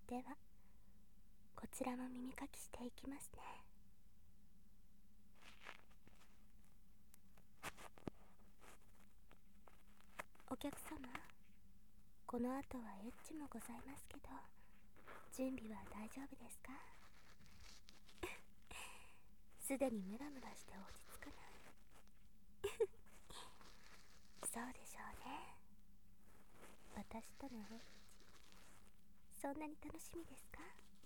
ではこちらも耳かきしていきますね。お客様、この後はエッチもございますけど、準備は大丈夫ですか？すでにムラムラして落ち着かないそうでしょうね。私とのエッチ、そんなに楽しみですか？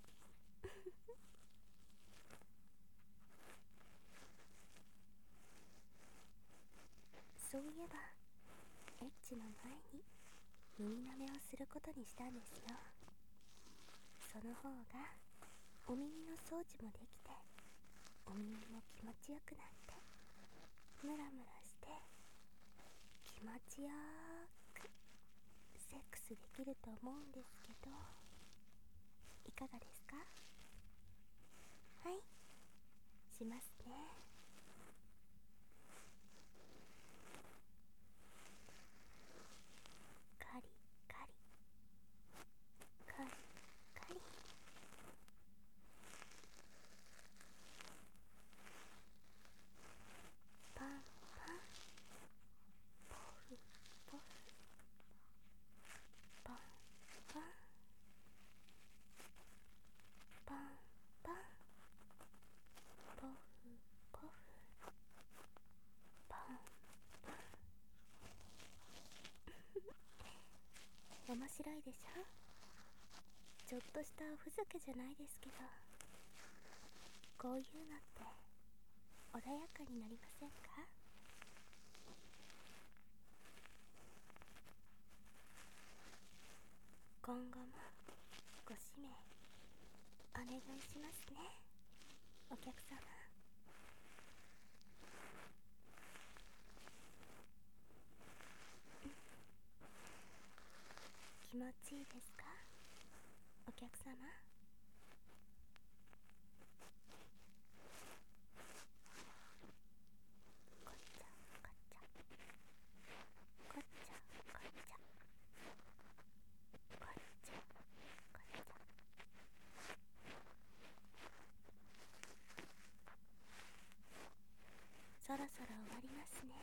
そういえばエッチの前に耳舐めをすることにしたんですよ。その方がお耳の掃除もできて、お耳も気持ちよくなって、ムラムラして気持ちよーくセックスできると思うんですけど、いかがですか？はい、しますね。カリカリカリカリ、パンパン、ポフポフ、パンパン、パンパン、ポフポフ、パンパン。面白いでしょ？ちょっとしたおふざけじゃないですけど、こういうのって穏やかになりませんか？今後もご指名お願いしますね、お客様。気持ちいいですか、お客様。こっちゃこっちゃ、こっちゃこっちゃ、こっちゃこっちゃ。そろそろ終わりますね。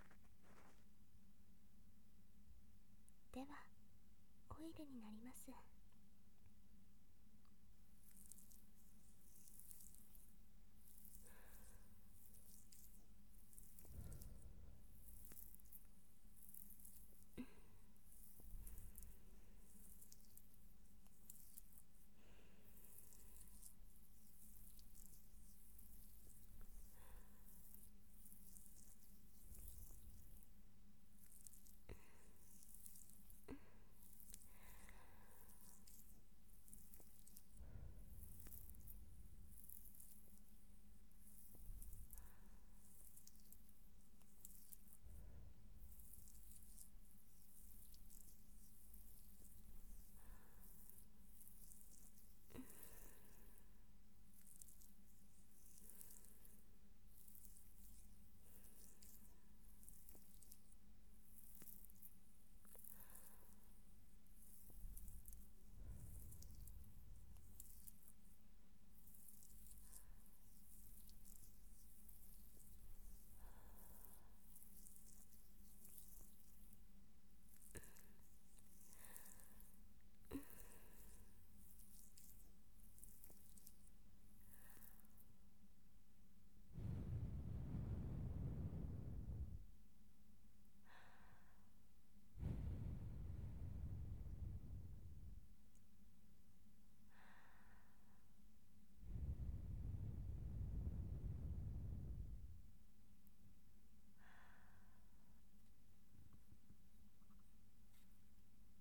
ではオイルになります。